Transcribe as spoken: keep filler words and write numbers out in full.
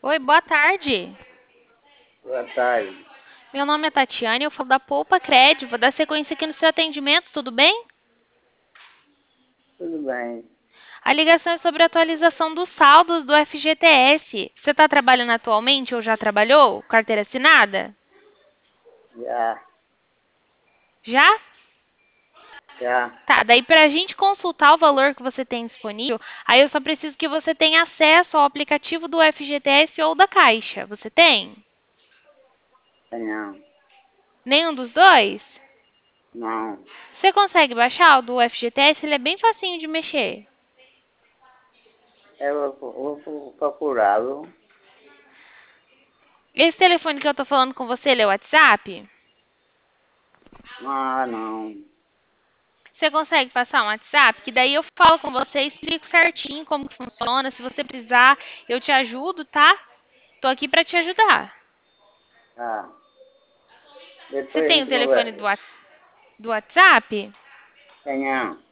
Oi, boa tarde. Boa tarde. Meu nome é Tatiane, eu falo da Poupa Cred. Vou dar sequência aqui no seu atendimento, tudo bem? Tudo bem? A ligação é sobre a atualização dos saldos do F G T S. Você está trabalhando atualmente ou já trabalhou? Carteira assinada? Já, Já? já Tá, daí para a gente consultar o valor que você tem disponível, aí eu só preciso que você tenha acesso ao aplicativo do F G T S ou da Caixa. Você tem? tenho. Nenhum dos dois? Não. Você consegue baixar o do F G T S? Ele é bem facinho de mexer. Eu vou, vou procurá-lo. Esse telefone que eu tô falando com você, ele é o WhatsApp? Ah, não. Você consegue passar um WhatsApp? Que daí eu falo com você e explico certinho como que funciona. Se você precisar, eu te ajudo, tá? Tô aqui pra te ajudar. Ah, Você depois a tem o gente telefone do, conversa. Whats- do WhatsApp? Tenho.